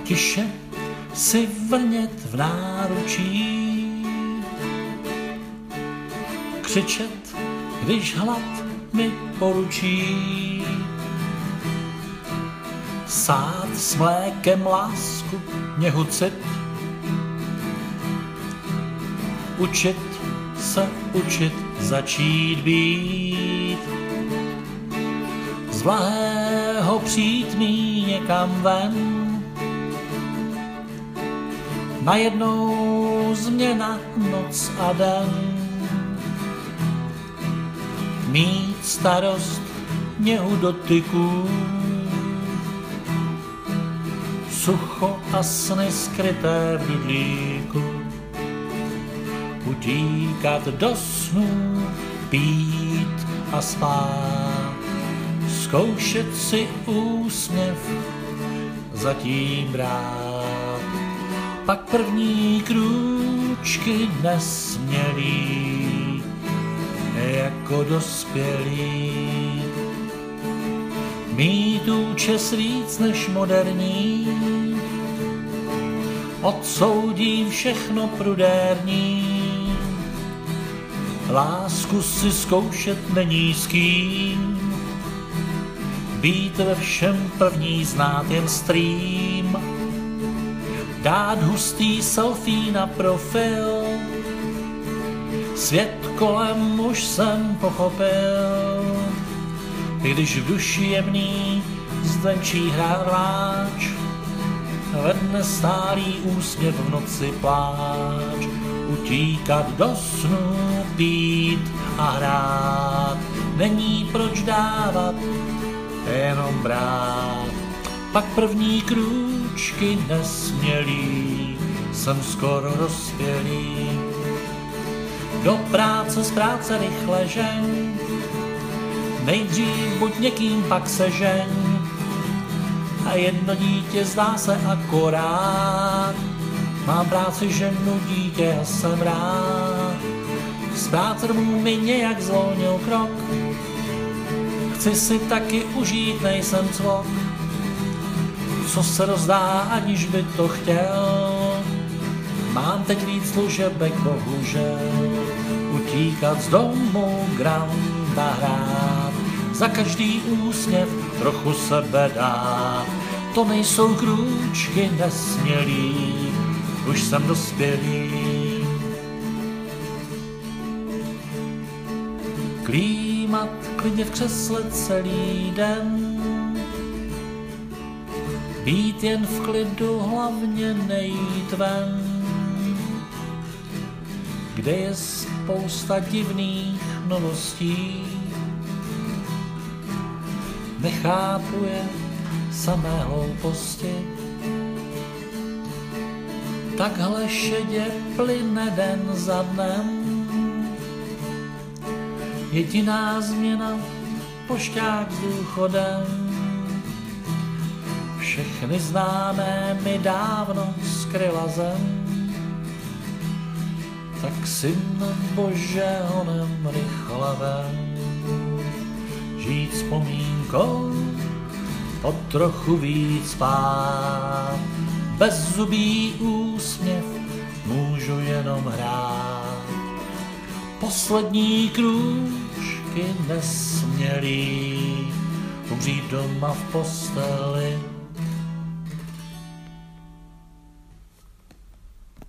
tiše si vrnět v náručí, křičet, když hlad mi poručí, sát s mlékem lásku, něhu cit, učit se učit, začít být, z blahého přítmí někam ven, najednou změna noc a den, mít starost něhu dotyků, sucho a sny skryté v dudlíku, utíkat do snů, pít a spát, zkoušet si úsměv, zatím brát, pak první krůčky nesmělý, jako dospělí, mít účes víc než moderní, odsoudím všechno prudérní, lásku si zkoušet není s kým, být ve všem první, znát jen stream, dát hustý selfie na profil, svět kolem už jsem pochopil, i když v duši jemný zvenčí hrát vláč, ve dne stálý úsměv, v noci pláč, utíkat do snu, pít a hrát, není proč dávat, jenom brát, pak první krůčky nesmělý, jsem skoro dospělý, do práce, z práce rychle žeň, nejdřív buď někým, pak se žeň, a jedno dítě zdá se akorát, mám práci, ženu, dítě a jsem rád, z práce domů mi nějak zvolnil krok, chci si taky užít, nejsem cvok, co se rozdá, aniž by to chtěl, mám teď víc služebek, bohužel, utíkat z domu, granda hrát, za každý úsměv trochu sebe dát, to nejsou krůčky nesmělý, už jsem dospělý. Klímat klidně v křesle celý den, být jen v klidu, hlavně nejít ven, kde je spousta divných novostí, nechápu je samé hlouposti, takhle šedě plyne den za dnem, jediná změna, pošťák s důchodem, všechny známé mi dávno skryla zem, tak syn Bože honem rychle ven, žít vzpomínkou, o trochu víc spát, bezzubý úsměv, můžu jenom hrát, poslední krůčky nesmělý, umřít doma v posteli,